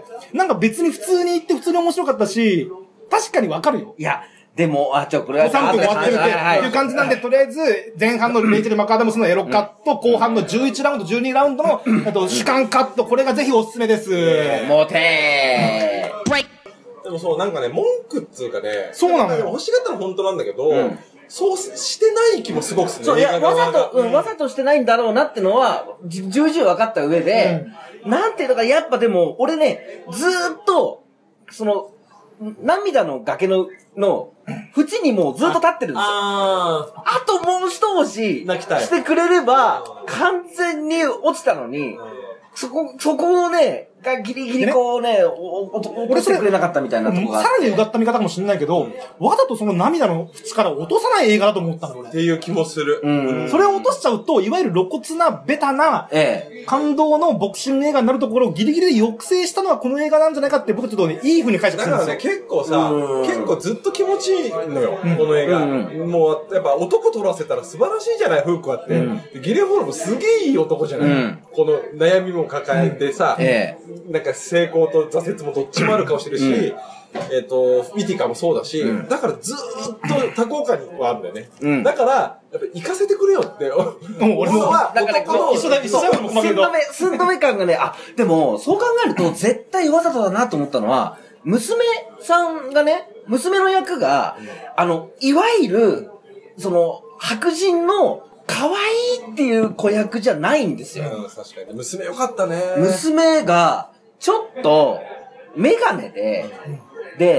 なんか別に普通に言って普通に面白かったし、確かにわかるよ。 いや、でも、これは 3分終わってるっていう感じなんで、とりあえず、前半のレイチェル・マクアダムスのエロカット、後半の11ラウンド、12ラウンドの、主観カット、これがぜひおすすめです。 モテー。でもそう、なんかね、文句っつうかね、 そうなのよ。 欲しがったの本当なんだけど、そうしてない気もすごくする。 そう、いや、わざとしてないんだろうなってのは、重々分かった上で、なんていうのか、やっぱでも、俺ね、ずーっと、涙の崖の、縁にもうずっと立ってるんですよ。あともう一押ししてくれれば、完全に落ちたのに、そこをね、がギリギリこうね、落としてくれなかったみたいなとこが。 さらにうがった見方かもしれないけど、わざとその涙の縁から落とさない映画だと思ったの、俺。 っていう気もする。 それを落としちゃうと、いわゆる露骨な、ベタな、感動のボクシング映画になるところをギリギリで抑制したのはこの映画なんじゃないかって僕ちょっとね、いい風に解釈するんですよ。 だからね、結構ずっと気持ちいいのよ、この映画。もう、やっぱ男撮らせたら素晴らしいじゃない、フークはって。ギレンホールもすげえいい男じゃない。この悩みも抱えてさ、なんか成功と挫折もどっちもある顔してるし、ウィティカもそうだし、だからずーっと多幸感はあるんだよね。だから、やっぱ行かせてくれよって。俺は、 だから寸止め感がね、でも、そう考えると絶対わざとだなと思ったのは、娘さんがね、娘の役が、いわゆる、白人の、可愛いっていう子役じゃないんですよ。 確かに。娘よかったね。 娘が、ちょっと、メガネで、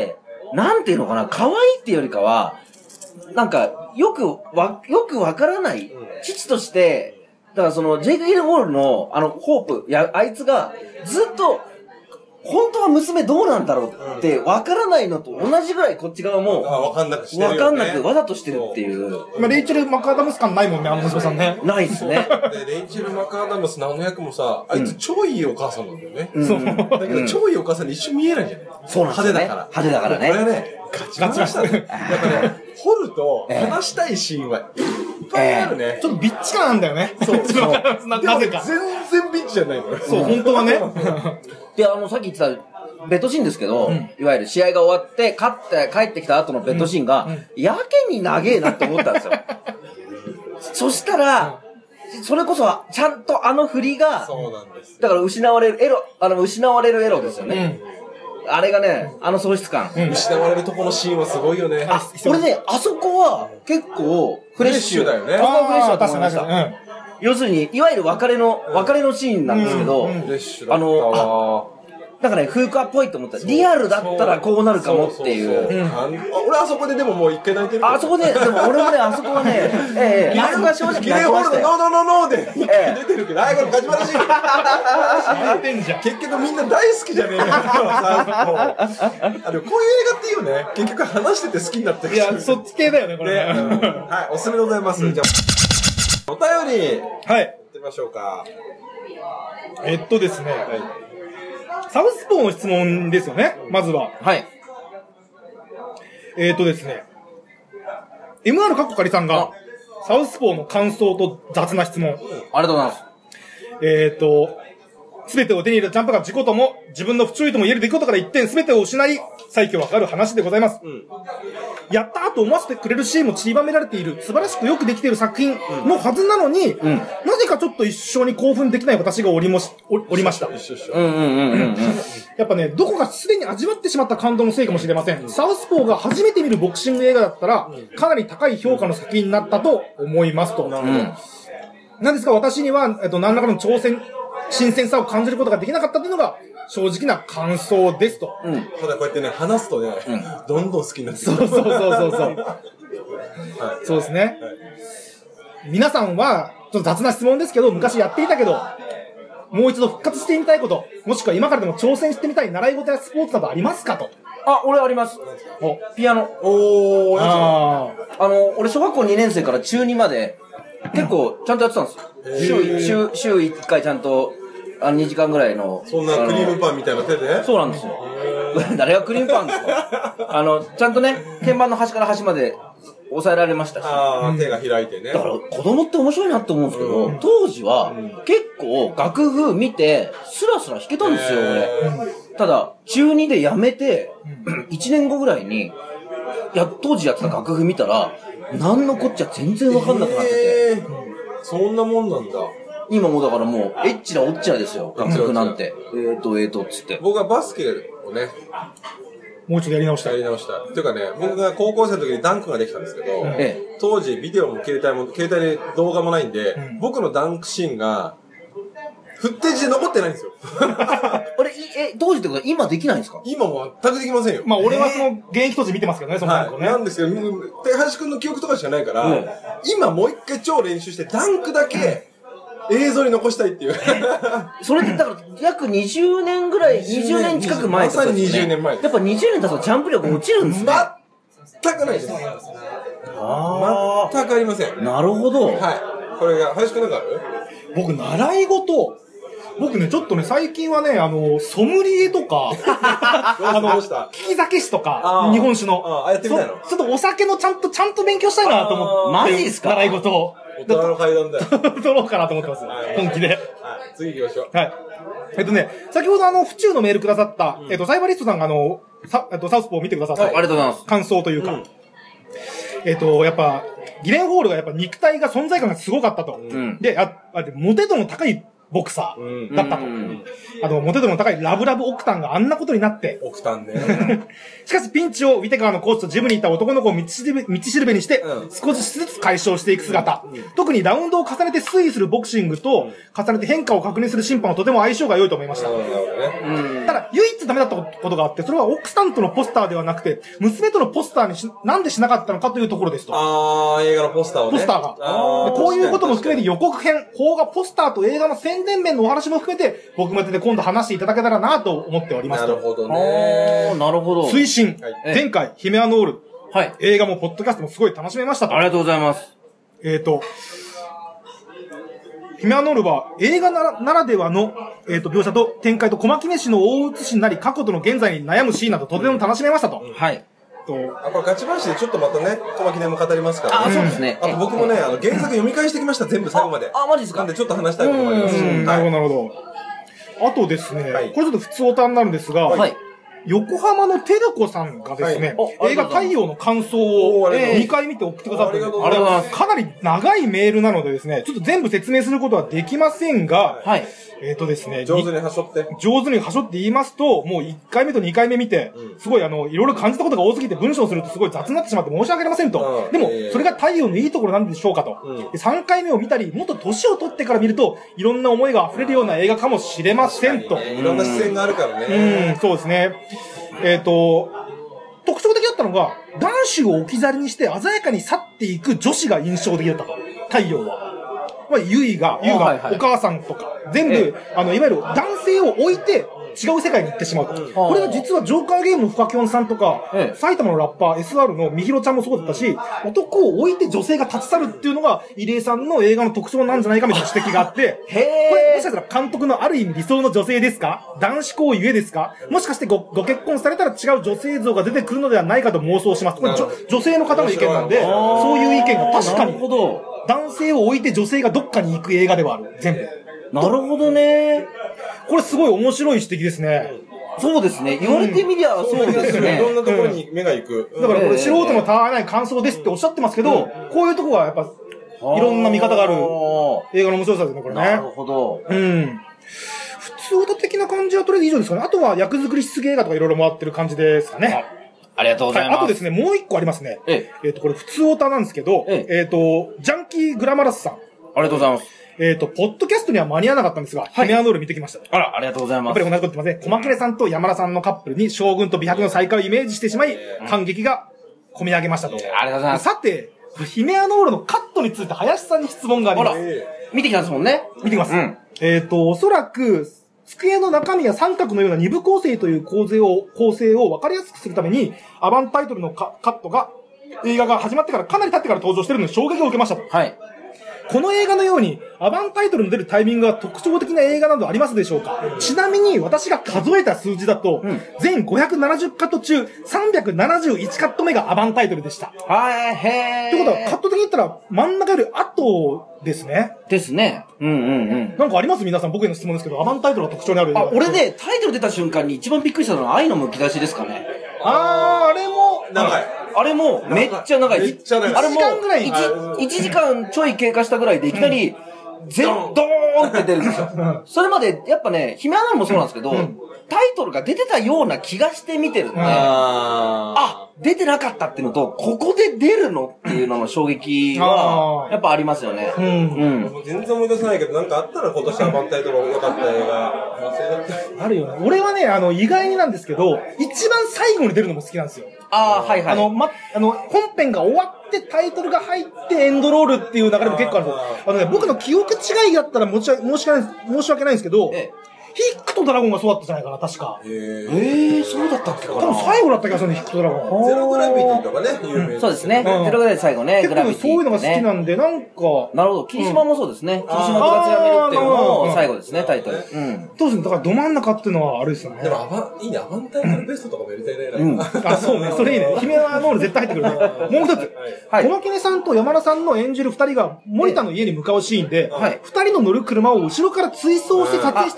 なんていうのかな、可愛いっていうよりかは、なんか、よくわからない、父として、だからその、ジェイク・ギレンホールの、ホープ、あいつが、ずっと、本当は娘どうなんだろうって分からないのと同じぐらいこっち側も分かんなくしてるよね。 分かんなくわざとしてるっていう。 まあレイチェル・マクアダムス感ないもんね、娘さんね。 ないっすね。 で、レイチェル・マクアダムスの役もさ、あいつ超いいお母さんなんだよね。そう。だけど超いいお母さんに一瞬見えないじゃない。 そうなんですよね。 派手だからね。これはね、ガチガチしたね。やっぱね、掘ると話したいシーンはいっぱいあるね。 ちょっとビッチ感なんだよね。そう。なぜか。 全然ビッチじゃないのよ。 そう、本当はね。 で、さっき言ってた、ベッドシーンですけど、いわゆる試合が終わって、勝って帰ってきた後のベッドシーンが、やけに長えなって思ったんですよ。そしたら、それこそ、ちゃんと振りが、 そうなんです。 だから失われるエロですよね。あれがね、喪失感。 失われるとこのシーンはすごいよね。 俺ね、あそこは結構フレッシュだよね。 フレッシュだと思いました。要するに、いわゆる別れのシーンなんですけど、なんかね、風花っぽいと思った。リアルだったらこうなるかもっていう。 俺あそこででももう一回泣いてる。 あそこで、でも俺もね、あそこはね、あそこは正直泣きましたよ。 ギレンホールのノーノーノーノーで一回出てるけど、これガチバラシー。結局みんな大好きじゃねえかよ。でもこういう映画っていいよね。結局話してて好きになってる。 いや、そっち系だよね、これ。 はい、おすすめでございます。じゃあ、お便り。 はい。 やってみましょうか。 ですね。サウスポーの質問ですよね、まずは。 はい。 ですね。MR カッコカリさんが、サウスポーの感想と雑な質問。 ありがとうございます。 すべてを手に入れたジャンプが事故とも、自分の不注意とも言える出来事から一転、すべてを失い、再起を図る話でございます。やったーと思わせてくれるシーンも散りばめられている、素晴らしくよくできている作品のはずなのに、なぜかちょっと一緒に興奮できない私がおりました。やっぱね、どこかすでに味わってしまった感動のせいかもしれません。サウスポーが初めて見るボクシング映画だったら、かなり高い評価の作品になったと思いますと。なんですが、私には、何らかの新鮮さを感じることができなかったというのが正直な感想ですと。 ただこうやってね、話すとね、どんどん好きになってくる。 そうですね。皆さんは、ちょっと雑な質問ですけど、昔やっていたけど、もう一度復活してみたいこと、もしくは今からでも挑戦してみたい習い事やスポーツなどありますかと。 あ、俺あります。ピアノ。俺小学校2年生から中2まで、結構ちゃんとやってたんですよ。週1回ちゃんと、2時間ぐらいの。 そんなクリームパンみたいな手で？ そうなんですよ。誰がクリームパンですか？ちゃんとね、鍵盤の端から端まで抑えられましたし。 手が開いてね。 だから子供って面白いなって思うんですけど、当時は結構楽譜見て、スラスラ弾けたんですよ、俺。ただ、中2でやめて、1年後ぐらいに、当時やってた楽譜見たら、なんのこっちゃ全然わかんなくなってて。 そんなもんなんだ。 今もだからもう、エッチなおっちゃですよ、楽譜なんて。つって。 僕はバスケをね、 もう一度やり直した。 っていうかね、僕が高校生の時にダンクができたんですけど、当時ビデオも携帯で動画もないんで、僕のダンクシーンが、フッテージで残ってないんですよ。 当時ってことは今できないんですか？ 今も全くできませんよ。 まあ俺はその現役当時見てますけどね、そのね。なんですけど、手橋くんの記憶とかしかないから、今もう一回超練習してダンクだけ映像に残したいっていう。 それってだから約20年ぐらい、20年近く前ってことですね。 まさに20年前。 やっぱ20年経つとジャンプ力落ちるんですね。 全くないです。全くありません。 なるほど。 はい。これが、林くんなんかある？ 僕、習い事、僕ね、ちょっとね、最近はね、ソムリエとか、利き酒師とか、日本酒の。 やってみたいの？ ちょっとお酒のちゃんと勉強したいなと思って。 マジですか？ 習い事を。 大人の階段だよ。 取ろうかなと思ってます。本気で。 次行きましょう。 はい。先ほど府中のメールくださった、サイバリストさんがサウスポーを見てくださった。 ありがとうございます。 感想というか。やっぱ、ギレンホールがやっぱ肉体が存在感がすごかったと。で、モテ度の高いボクサーだったと。モテ度の高いラブラブオクタンがあんなことになって。 オクタンね。 しかしピンチをウィテカーのコーチとジムにいた男の子を道しるべにして、少しずつ解消していく姿。特にラウンドを重ねて推移するボクシングと、重ねて変化を確認する審判はとても相性が良いと思いました。ただ、唯一ダメだったことがあって、それは奥さんとのポスターではなくて、娘とのポスターになんでしなかったのかというところですと。 映画のポスターをね。 ポスターが。こういうことも含めて予告編、邦画ポスターと映画の宣伝面のお話も含めて、僕もで今度話していただけたらなと思っておりますと。 なるほどね。 なるほど。 推進。前回、ヒメアノール。 はい。 映画もポッドキャストもすごい楽しめましたと。 ありがとうございます。 ヒメアノールは映画ならではの、描写と展開と小牧飯の大写しになり、過去との現在に悩むシーンなどとても楽しめましたと。 はい。 これガチ話でちょっとまたね、小牧ねも語りますからね。そうですね。 あと僕もね、原作読み返してきました、全部最後まで。 マジですか？ なんでちょっと話したいこともありますし。 なるほど、なるほど。あとですね、これちょっと普通オタになるんですが、横浜のテルコさんがですね、映画太陽の感想を2回見て送ってくださって、かなり長いメールなのでですね、ちょっと全部説明することはできませんが、ですね、 上手にはしょって言いますと、もう1回目と2回目見て、すごいいろいろ感じたことが多すぎて文章するとすごい雑になってしまって申し訳ありませんと。でも、それが太陽のいいところなんでしょうかと。3回目を見たり、もっと年を取ってから見ると、いろんな思いが溢れるような映画かもしれませんと。 いろんな視線があるからね。 そうですね。特徴的だったのが、男子を置き去りにして鮮やかに去っていく女子が印象的だったと。太陽は。ゆいがお母さんとか、全部、いわゆる男性を置いて違う世界に行ってしまうと。これは実はジョーカーゲームのフカキョンさんとか、埼玉のラッパー SR のみひろちゃんもそうだったし、男を置いて女性が立ち去るっていうのが入江さんの映画の特徴なんじゃないかみたいな指摘があって、これもしかしたら監督のある意味理想の女性ですか？男子校ゆえですか？もしかしてご結婚されたら違う女性像が出てくるのではないかと妄想します。これ女性の方の意見なんで、そういう意見が確かに。男性を置いて女性がどっかに行く映画ではある。全部。 なるほどね。 これすごい面白い指摘ですね。 そうですね。言われてみりゃそうですね。 いろんなところに目が行く。 だからこれ素人のたわいない感想ですっておっしゃってますけど、こういうとこがやっぱ、いろんな見方がある映画の面白さですね、これね。 なるほど。 普通歌的な感じはとりあえず以上ですかね。あとは役作り出芸映画とかいろいろ回ってる感じですかね。 ありがとうございます。 あとですね、もう一個ありますね。これ普通オタなんですけど、ジャンキーグラマラスさん。 ありがとうございます。 ポッドキャストには間に合わなかったんですが、ヒメアノール見てきました。 ありがとうございます。 やっぱり同じこと言ってますね。小牧さんと山田さんのカップルに将軍と美白の再会をイメージしてしまい、感激が込み上げましたと。 ありがとうございます。 さて、ヒメアノールのカットについて林さんに質問があります。 見てきたんですもんね。 見てきます。おそらく、机の中身や三角のような二部構成という構成を分かりやすくするために、アバンタイトルのカットが、映画が始まってからかなり経ってから登場しているのに衝撃を受けましたと。 はい。 この映画のように、アバンタイトルの出るタイミングが特徴的な映画などありますでしょうか？ちなみに私が数えた数字だと、全570カット中371カット目がアバンタイトルでした。ということは、カット的に言ったら真ん中より後ですね。 ですね。 なんかあります皆さん、僕への質問ですけど、アバンタイトルが特徴にある映画。 俺ね、タイトル出た瞬間に一番びっくりしたのは愛のむき出しですかね。 あれも、 長い。 あれもめっちゃ長い。 めっちゃ長い。 あれも1時間ちょい経過したぐらいでいきなり、ドーンって出るんですよ。それまで、やっぱね、ヒメアノールもそうなんですけど、タイトルが出てたような気がして見てるんで、出てなかったっていうのと、ここで出るのっていうのの衝撃は、やっぱありますよね。 全然思い出せないけど、なんかあったら今年アバンタイトルが良かった映画。 あるよね。俺はね、意外になんですけど、一番最後に出るのも好きなんですよ。 はいはい。 本編が終わってタイトルが入ってエンドロールっていう流れも結構あるんですよ。僕の記憶違いだったら申し訳ないんですけど、ヒックとドラゴンがそうだったじゃないかな、確か。 そうだったっけかな。 多分最後だった気がするね、ヒックとドラゴン。 ゼログラビティとかね、有名。 そうですね。ゼログラビティ最後ね、 グラビティ。結構そういうのが好きなんで、なんか。 なるほど。霧島もそうですね。霧島とかつやめるっていうのも最後ですね、タイトル。 そうですね。だからど真ん中っていうのはあれですよね。 でもいいね、アバンタイトルベストとかもやりたいね。 そうね。それいいね。ヒメアノール絶対入ってくるね。もう一つ。小牧根さんと山田さんの演じる二人が森田の家に向かうシーンで、二人の乗る車を後ろから追走して撮影したカットの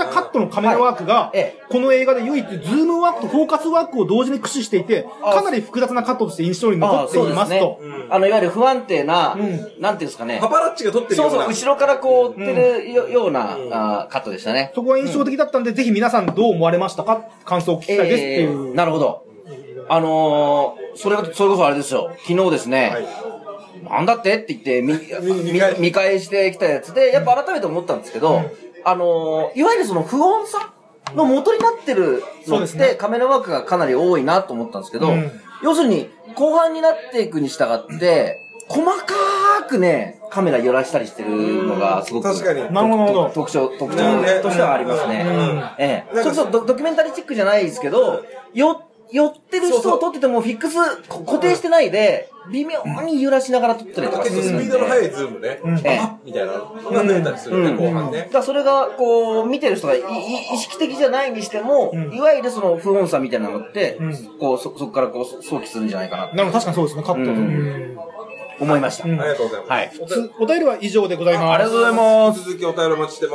カメラワークが、この映画で唯一ズームワークとフォーカスワークを同時に駆使していて、かなり複雑なカットとして印象に残っていますと。 いわゆる不安定な、なんていうんですかね。 パパラッチが撮ってるような。 そうそう、後ろからこう、追ってるようなカットでしたね。 そこが印象的だったんで、ぜひ皆さんどう思われましたか感想を聞きたいですっていう。 なるほど。それこそあれですよ。昨日ですね。なんだってって言って見返してきたやつで、やっぱ改めて思ったんですけど、いわゆるその不穏さの元になってるのって、カメラワークがかなり多いなと思ったんですけど、要するに、後半になっていくに従って、細かくね、カメラ揺らしたりしてるのがすごく確かに特徴としてはありますね。それこそドキュメンタリーチックじゃないですけど、寄ってる人を撮っててもフィックス固定してないで、微妙に揺らしながら撮ったりとかするんで。 スピードの速いズームね。みたいなのが増えたりするね、後半ね。 だからそれが、こう、見てる人が意識的じゃないにしても、いわゆるその不穏さみたいなのって、こう、そこからこう、想起するんじゃないかな。 なるほど、確かにそうですね、カット。 思いました。 ありがとうございます。はい。 お便りは以上でございます。 ありがとうございます。 続きお便りお待ちしてます。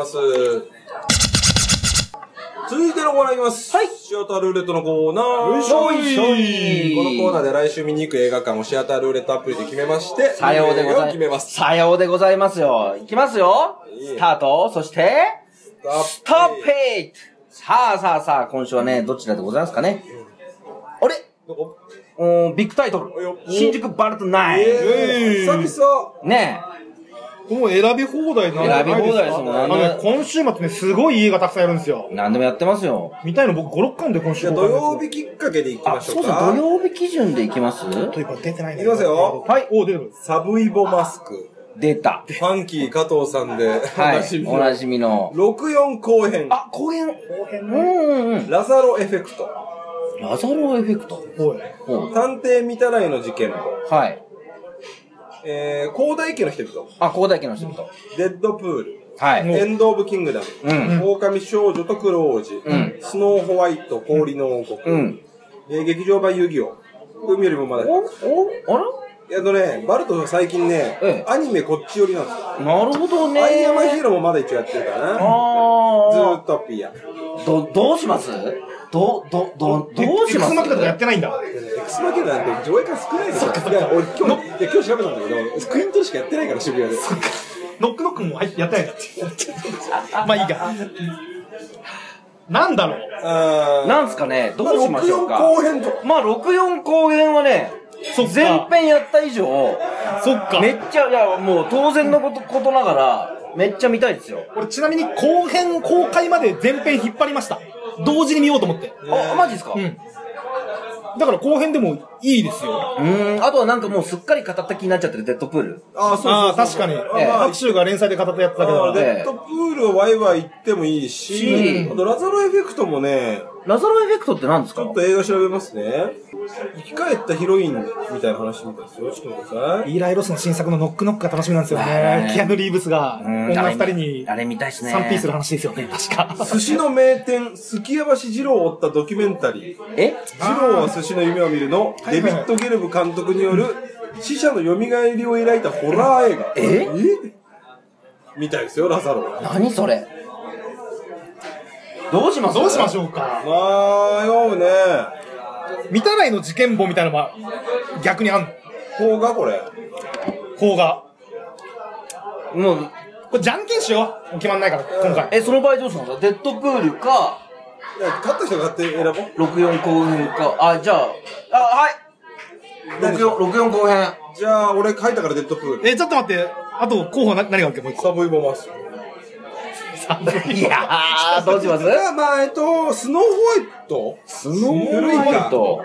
続いてのコーナーいきます。はい。シアタールーレットのコーナー。 よいしょい。 このコーナーで来週見に行く映画館をシアタールーレットアプリで決めまして、 さようでございます。さようでございますよ。いきますよ。スタート。そして、ストップイット。さあ、今週はね、どちらでございますかね。あれどこビッグタイトル。新宿バレット9。 久々。 ねえ。もう選び放題なん選び放題ですもんね。今週末ね、すごい映画たくさんやるんですよ。 何でもやってますよ。 見たいの僕5、6巻で今週。 土曜日きっかけで行きましょうか。 そうそう、土曜日基準で行きます？ というか出てないね。 行きますよ。 はい、出る。 サブイボマスク。 出た。 ファンキー加藤さんで、 はい、おなじみの。 64後編。 後編ラザロエフェクト。 ラザロエフェクト。 探偵見たらいの事件簿。 はい。 広大家の人々。 広大家の人々。 デッドプール。 はい。 エンド・オブ・キングダム。狼少女と黒王子。スノー・ホワイト、氷の王国。劇場版遊戯王。海よりもまだ。 あらバルト最近ね、アニメこっち寄りなんですよ。 なるほどね。 アイアマヒーローもまだ一応やってるからな。ズートピア。 どうしますどうしますエクスマキナとかやってないんだ。 エクスマキナなんて上映会少ないですよ。いや、俺今日調べたんだけど、クイントルしかやってないから渋谷で。 ノックノックもやってないんだって。まあいいか。なんだろう。 なんすかね、どうしましょうか。 64後編と。 まあ64後編はね、前編やった以上、 そっか。 めっちゃ、いや、もう当然のことながら、めっちゃ見たいですよ。 俺ちなみに後編公開まで前編引っ張りました。同時に見ようと思って。 マジですか？ だから後編でもいいですよ。 あとはなんかもうすっかり語った気になっちゃってるデッドプール。 そう確かに。白秋が連載で語ったやつだけど。 デッドプールをワイワイ言ってもいいし、あとラザロエフェクトもね、 ラザロエフェクトって何ですか？ ちょっと映画調べますね。生き返ったヒロインみたいな話みたいですよ。ちょっと待ってください。 イーライ・ロスの新作のノックノックが楽しみなんですよね。キアヌ・リーブスが女二人にあれ見たいですね。 3ピーする話ですよね、確か。 寿司の名店、すきや橋二郎を追ったドキュメンタリー。二郎は寿司の夢を見るの、デビッド・ゲルブ監督による死者の蘇りを描いたホラー映画。みたいですよ、ラザロ。 何それ？どうしましょうか。 迷うね。 見たらいの事件簿みたいなのは逆にあんの？ 邦画これ。 邦画。 もう、 これじゃんけんしよう。決まんないから、今回。 その場合どうしますか？デッドプールか、 いや、勝った人が勝って選ぼう。 64後編か。じゃあ、はい。64後編。 じゃあ、俺書いたからデッドプール。 ちょっと待って。あと、候補何があるっけもう一個。 サブイボマスク。 いやー、どうします？ スノーホワイト？ スノーホワイト。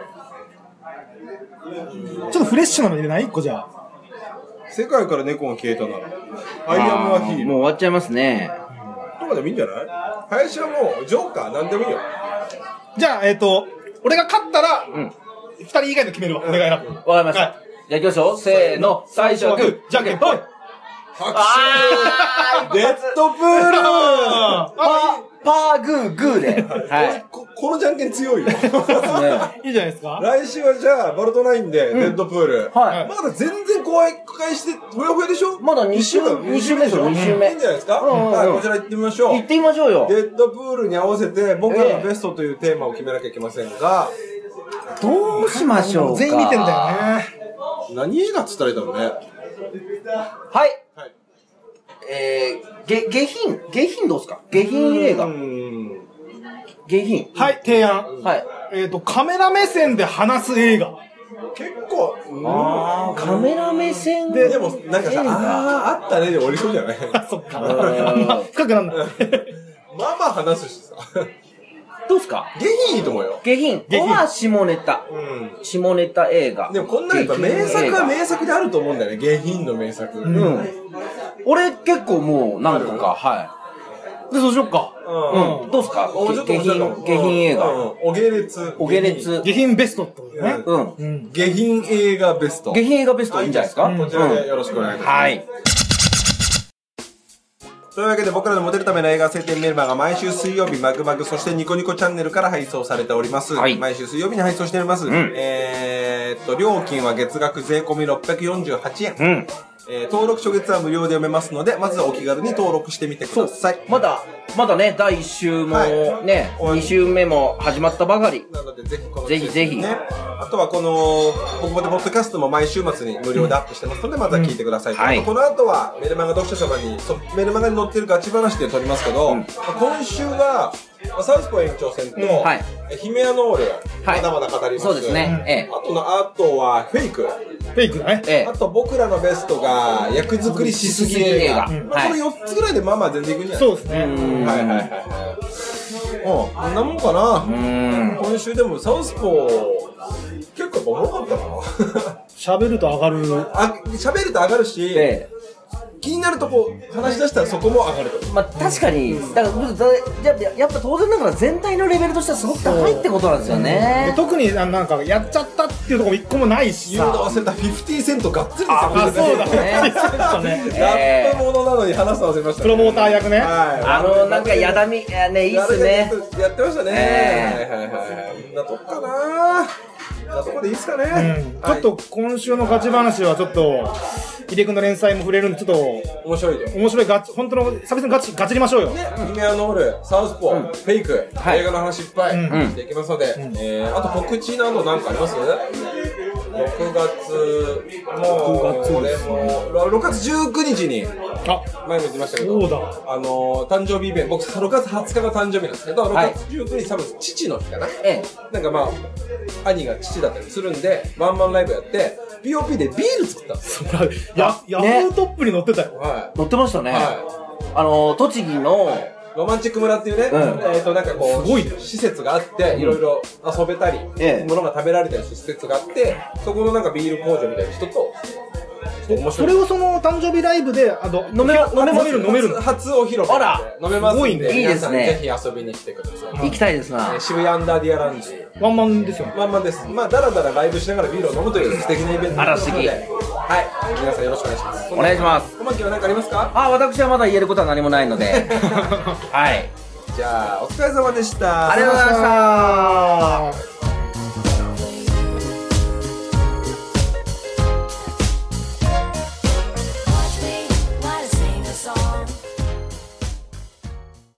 ちょっとフレッシュなの入れない？1個じゃあ。 世界から猫が消えたなら。アイアムアヒーロー。 もう終わっちゃいますね。 とかでもいいんじゃない？林はもう、ジョーカーなんでもいいよ。 じゃあ、俺が勝ったら、2人以外の決めるわ。俺が選ぶ。 わかりました。じゃあ行きましょう。せーの、最初はグー、じゃんけんぽい！ 拍手デッドプールパーグーグーで。はい。 このじゃんけん強いよ。 いいじゃないですか。 来週はじゃあ、バルトナインで、デッドプール。はい。まだ全然公開して、ほやほやでしょ？ まだ2週目でしょ？ 2週目。 いいんじゃないですか？はい、こちら行ってみましょう。 行ってみましょうよ。 デッドプールに合わせて、僕らのベストというテーマを決めなきゃいけませんが、 どうしましょうか。 全員見てんだよね。 何映画っつったらいいだろうね。 はい。下品どうすか？下品映画。下品。 はい、提案。はい。カメラ目線で話す映画。 結構、 カメラ目線でも、なんかさ、あったねで終わりそうじゃない？ あ、そっか。深くなんだ。 まあまあ話すしさ。 どうすか？ 下品いいと思うよ。 下品。は下ネタ。下ネタ映画。 でもこんなやっぱ名作は名作であると思うんだよね。下品の名作。 俺結構もう何個か、はい。 で、そうしよっか。 どうすか？下品映画。 お下劣。 下品ベストってことね。下品映画ベスト。 下品映画ベストいいんじゃないですか？ こちらでよろしくお願いします。はい。というわけで僕らのモテるための映画晴天メルマガ毎週水曜日マグマグそしてニコニコチャンネルから配送されております。はい、毎週水曜日に配送しております。料金は月額税込み648円。登録初月は無料で読めますので、まずお気軽に登録してみてください。 まだね、第1週もね、2週目も始まったばかり。 なのでぜひこのぜひ。 あとはこの、僕もでポッドキャストも毎週末に無料でアップしてますので、まずは聞いてください。この後はメルマガ読者様に、メルマガに載ってるガチ話で撮りますけど、今週は、サウスポー延長戦と、ヒメアノール、まだまだ語ります。 そうですね。 あとはフェイク。 フェイクね。 あと僕らのベストが役作りしすぎ映画。この4つぐらいでまあまあ全然いくんじゃないそうですね。 こんなもんかな。今週でもサウスポー、結構おもろかったな。 喋ると上がる。 喋ると上がるし、気になるとこ話し出したらそこも上がると。 まあ確かに、だからやっぱ当然ながら全体のレベルとしてはすごく高いってことなんですよね。 特になんかやっちゃったっていうところも一個もないし。 言うの忘れた50セントがっつりですよ。 あ、そうだね。 ラップものなのに話すの忘れました。 プロモーター役ね。 なんかやだみ、ね、いいっすね。 やってましたね。こんなとこかな。こんなとこでいいっすかね。 ちょっと今週のガチ話はちょっと、井出君の連載も触れるんで、ちょっと、 面白いよ。 面白いガチ、本当の、久々にガチりましょうよ。 ヒメアノール、サウスポー、フェイク、映画の話いっぱいしていきますので、あと告知などなんかあります？6月、俺も、6月19日に、前も言ってましたけど、誕生日イベント、僕6月20日が誕生日なんですけど、6月19日多分父の日かな。なんかまあ、兄が父だったりするんで、ワンマンライブやって、POP でビール作ったんですよ。 ヤフートップに載ってたよ。 載ってましたね。栃木の、 ロマンチック村っていうね、なんかこう、施設があって、いろいろ遊べたり、物が食べられたりする施設があって、そこのなんかビール工場みたいな人と、 それをその誕生日ライブで、飲める初お披露目で飲めますんで、 いいですね。 ぜひ遊びに来てください。 行きたいですな。 渋谷アンダーディアラウンジ。 ワンマンですよね。 ワンマンです。まあ、だらだらライブしながらビールを飲むという素敵なイベントですので、はい。皆さんよろしくお願いします。 お願いします。 小牧は何かありますか？ 私はまだ言えることは何もないので。はい。 じゃあ、お疲れ様でした。 ありがとうございました。